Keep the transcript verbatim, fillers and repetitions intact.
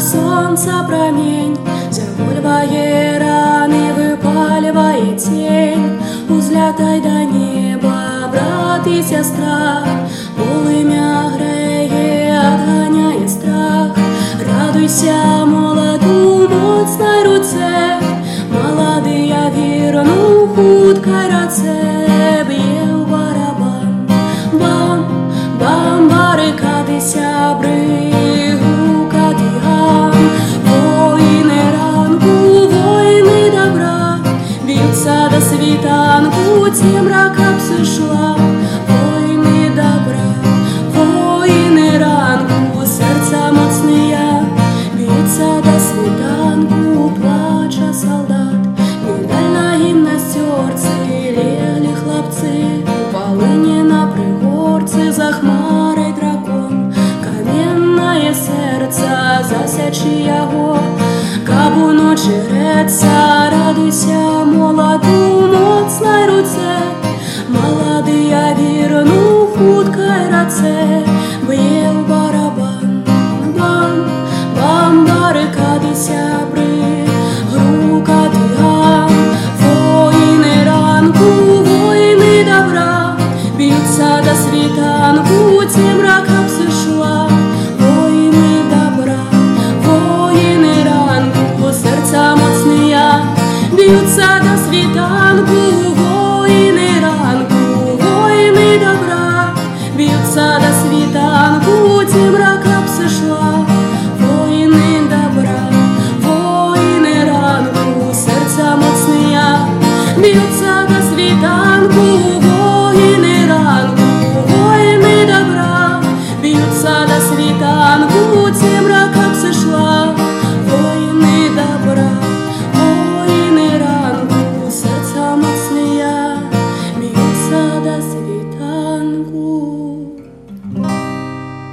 сонца промінь, закульває рани, випалює тінь. Узлятай до неба, брат і сестра, полымя греє, отганяє страх. Радуйся, молоду, моцной руце, молодыя вірну, хуткай раце, б'є ў барабан. Бам, бам, барикади, сябри, гукати гам. Воїни ранку, воїни добра, б'ються до світанку, темряка псишла. Воїни добра, воїни ранку, серця моцния, б'ються до світанку, плача солдат. Медаль на гімнастерці, легли хлопці, у полині на пригорці, за хмарой дракон. Каменное серце, засячи яго, каб уночі греться. Радуйся, молоду, моцной руце, молодыя вірну, хуткай раце, б'є ў барабан. Бам, бам, барикади, сябри, гукати гам. Воїни ранку, воїни добра, б'ються до світанку, темряка псишла. Воїни добра, воїни ранку, серця моцния, б'ються до світанку. Воїни ранку, воїни добра, б'ються до світанку, темряка псишла. Воїни добра, воїни ранку, серця моцния, б'ються до світанку. Воїни ранку, воїни добра, б'ються до світанку, темряка псишла. Воїни добра, воїни ранку, серця моцния, б'ються до світанку.